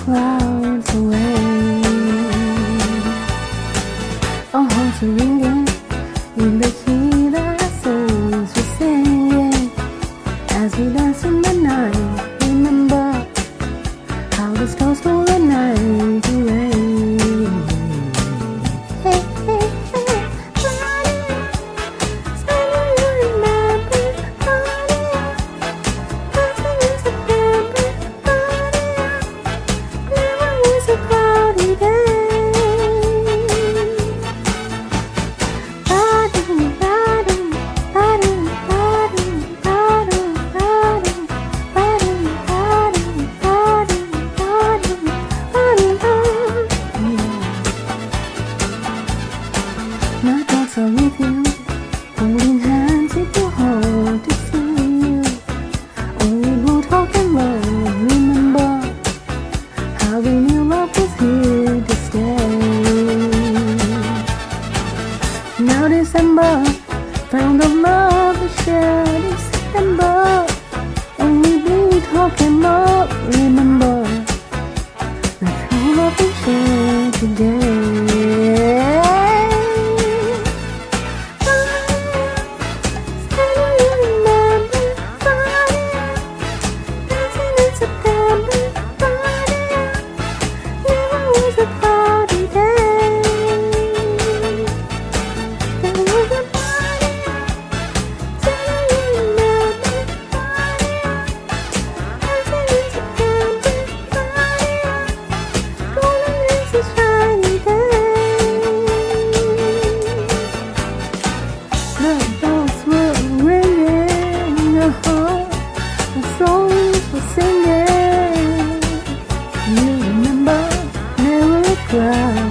clouds away. Our hearts are ringing in the key that our souls were singing as we dance in the night. Remember how the stars stole the night away. Hey, hey, hey, buddy, something you remember, buddy, nothing in September, buddy, never was a cloudy day. My thoughts are with you, holding hands with your heart to see you. Only we'll talk and love. Remember how we knew love was here to stay. Now December, found of love to share in September. Only we talk and love. Remember that true love we share today. Songs were singing, you remember, never cry.